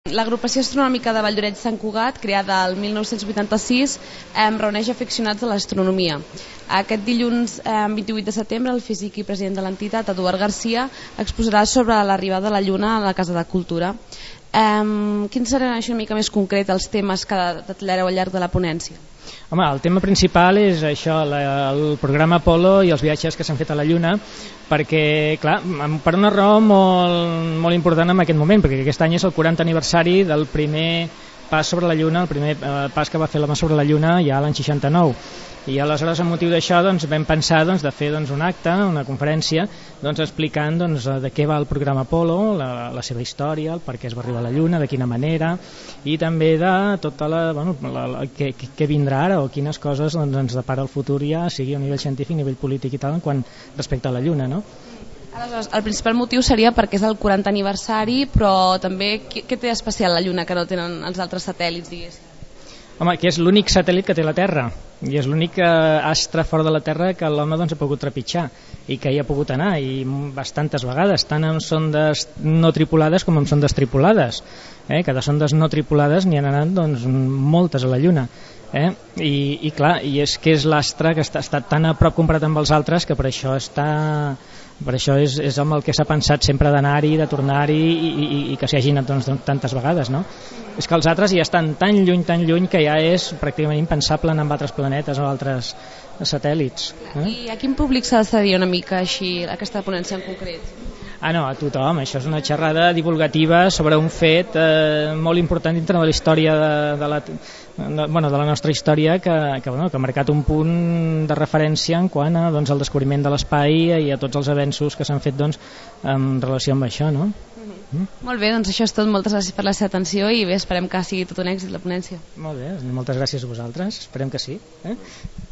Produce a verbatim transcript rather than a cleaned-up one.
L'Agrupació Astronòmica de Valldoreix Sant Cugat, creada el mil nou-cents vuitanta-sis, eh, reuneix aficionats a l'astronomia. Aquest dilluns eh, vint-i-vuit de setembre, el físic i president de l'entitat, Eduard Garcia, exposarà sobre l'arribada de la Lluna a la Casa de Cultura. Eh, quins seran això una mica més concret els temes que detallareu al llarg de la ponència? Home, el tema principal és això, la, el programa Apolo i els viatges que s'han fet a la Lluna, perquè, clar, per una raó molt, molt important en aquest moment, perquè aquest any és el quaranta aniversari del primer pas sobre la Lluna, el primer eh, pas que va fer l'home sobre la Lluna ja l'any seixanta-nou. I aleshores, amb motiu d'això, doncs, vam pensar doncs, de fer doncs, un acte, una conferència, doncs, explicant doncs, de què va el programa Apolo, la, la seva història, el per què es va arribar a la Lluna, de quina manera, i també de tota la, bueno, la, la, què, què vindrà ara o quines coses doncs, ens depara el futur ja, sigui a nivell científic, a nivell polític i tal, quan respecte a la Lluna, no? Aleshores, el principal motiu seria perquè és el quaranta aniversari, però també què, què té especial la Lluna que no tenen els altres satèl·lits, diguéssim? Home, que és l'únic satèl·lit que té la Terra i és l'únic astre fora de la Terra que l'home doncs, ha pogut trepitjar i que hi ha pogut anar i bastantes vegades, tant en sondes no tripulades com en sondes tripulades. Eh? Cada sondes no tripulades n'hi han anat doncs, moltes a la Lluna. Eh? I, i clar, i és que és l'astre que està, està tan a prop comparat amb els altres que per això està per això és, és amb el que s'ha pensat sempre d'anar-hi, de tornar-hi i, i, i que s'hi hagi anat doncs, tantes vegades, no? És que els altres ja estan tan lluny, tan lluny que ja és pràcticament impensable anar amb altres planetes o altres satèl·lits. Eh? I a quin públic s'ha de cedir una mica així aquesta ponència en concret? Ah, no, a tothom. Això és una xerrada divulgativa sobre un fet eh, molt important dintre de la història de, de, la, de, bueno, de la nostra història que, que, bueno, que ha marcat un punt de referència en quant a, doncs, al descobriment de l'espai i a tots els avenços que s'han fet doncs, en relació amb això, no? Mm-hmm. Mm? Molt bé, doncs això és tot. Moltes gràcies per la seva atenció i bé, esperem que sigui tot un èxit la ponència. Molt bé, moltes gràcies a vosaltres. Esperem que sí. Eh?